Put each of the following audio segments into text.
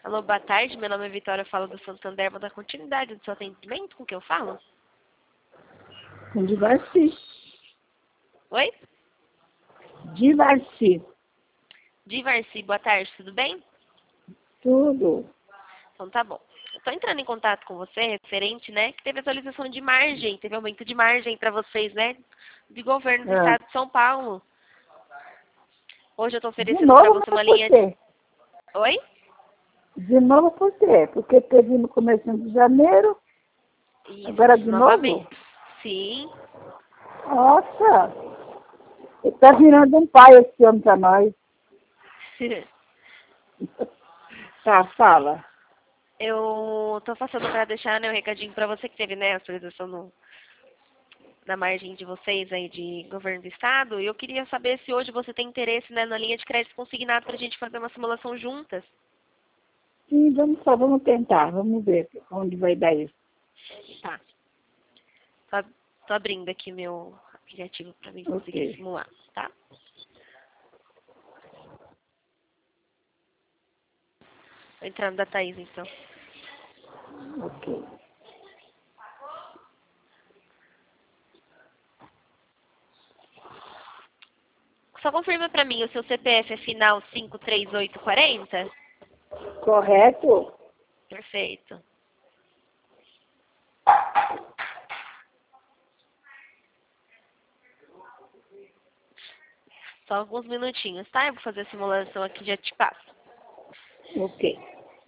Alô, boa tarde. Meu nome é Vitória, eu falo do Santander. Vou dar continuidade do seu atendimento com o que eu falo? De Varsi. Oi? De Varsi. Divarci, boa tarde, tudo bem? Tudo. Então tá bom. Eu tô entrando em contato com você, referente, né, que teve atualização de margem, teve aumento de margem para vocês, né, de governo do estado de São Paulo. Hoje eu tô De oferecendo para novo, você mas uma por linha de... quê? Oi? De novo por quê? Porque teve no começo de janeiro, agora Isso, de novo? novamente. Sim. Nossa, ele tá virando um pai esse homem pra nós. Tá, fala. Eu tô passando para deixar, né, um recadinho para você que teve, né, a atualização na margem de vocês aí de governo do estado. E eu queria saber se hoje você tem interesse, né, na linha de crédito consignado para a gente fazer uma simulação juntas. Sim, vamos tentar, vamos ver onde vai dar isso. Tá. Tô abrindo aqui meu aplicativo para mim conseguir Ok. simular, tá? Tô entrando da Thaís, então. Ok. Só confirma para mim, o seu CPF é final 53840? Correto? Perfeito. Só alguns minutinhos, tá? Eu vou fazer a simulação aqui e já te passo. Ok.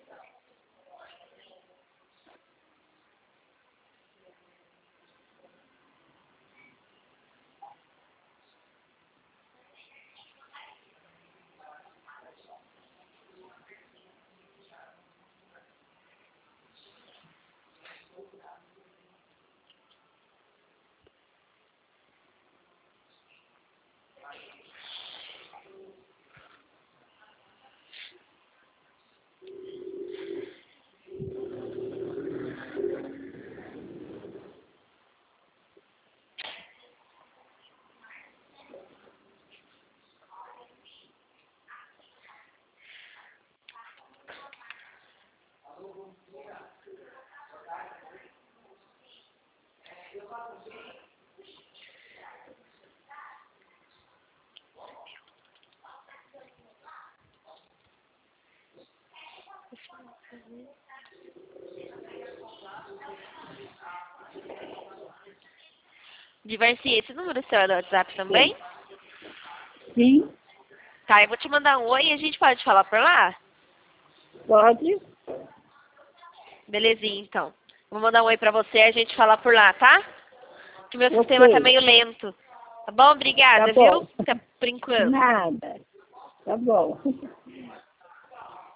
Diversi, esse número seu é do WhatsApp também? Sim, Tá, eu vou te mandar um oi e a gente pode falar por lá? pode. Belezinha, então. Vou mandar um oi pra você e a gente falar por lá, tá? Que meu sistema tá Ok. meio lento. Tá bom? Tá Obrigada, viu? bom. Até por enquanto. Nada. Tá bom.